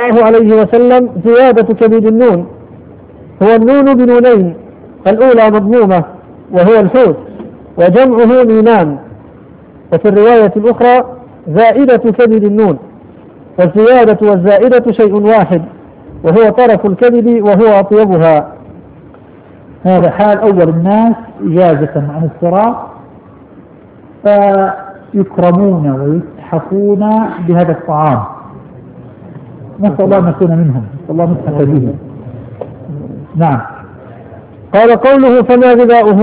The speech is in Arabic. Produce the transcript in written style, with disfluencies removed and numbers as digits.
الله عليه وسلم زيادة كبد النون، هو النون بنونين، الأولى مضمومة وهو الحوت وجمعه مينان، وفي الرواية الأخرى زائدة كبد النون، والزيادة والزائدة شيء واحد وهو طرف الكبد وهو أطيبها. هذا حال أول الناس إجازة عن الصراط، فيكرمون ويتحفون بهذا الطعام، نسأل الله أن نكون منهم، نسأل الله نتحف به. نعم. قال قوله فما غذاؤه